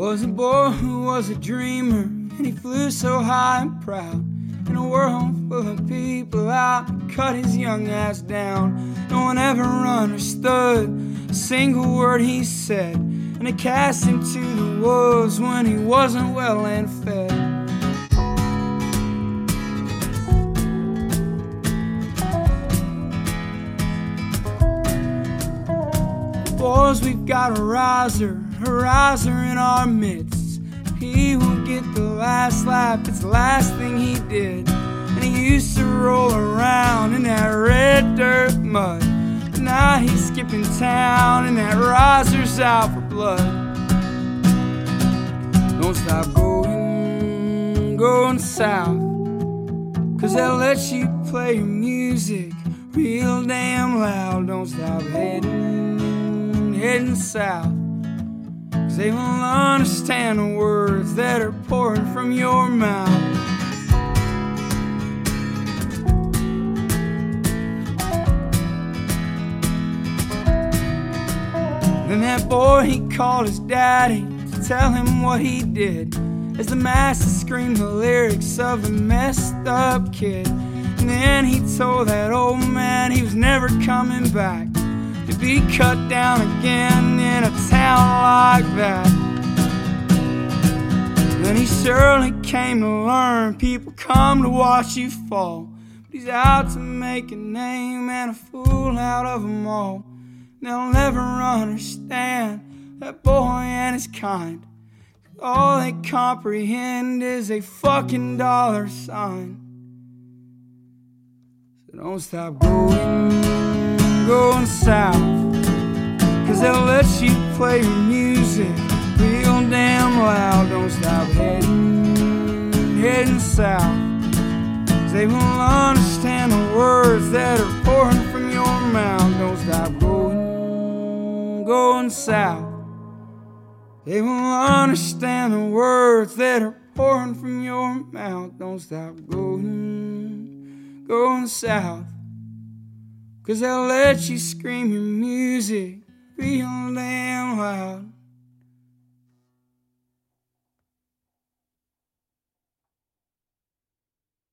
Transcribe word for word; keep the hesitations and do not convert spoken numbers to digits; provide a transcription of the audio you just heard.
Was a boy who was a dreamer, and he flew so high and proud. In a world full of people out, cut his young ass down. No one ever understood a single word he said, and it cast him to the wolves when he wasn't well and fed. Boys, we've got a riser, a riser in our midst. He will get the last laugh, it's the last thing he did. And he used to roll around in that red dirt mud, but now he's skipping town and that riser's out for blood. Don't stop going, going south, 'cause they'll let you play your music real damn loud. Don't stop heading, heading south, 'cause they won't understand the words that are pouring from your mouth. Then that boy, he called his daddy to tell him what he did, as the master screamed the lyrics of the messed up kid. And then he told that old man he was never coming back to be cut down again in a town like that. Then he surely came to learn people come to watch you fall, but he's out to make a name and a fool out of them all. They'll never understand that boy and his kind. All they comprehend is a fucking dollar sign. So don't stop going, going south, 'cause they'll let you play your music real damn loud. Don't stop heading, heading south, 'cause they won't understand the words that are pouring from your mouth. Don't stop going, going south. They won't understand the words that are pouring from your mouth. Don't stop going, going south, 'cause they'll let you scream your music real damn loud.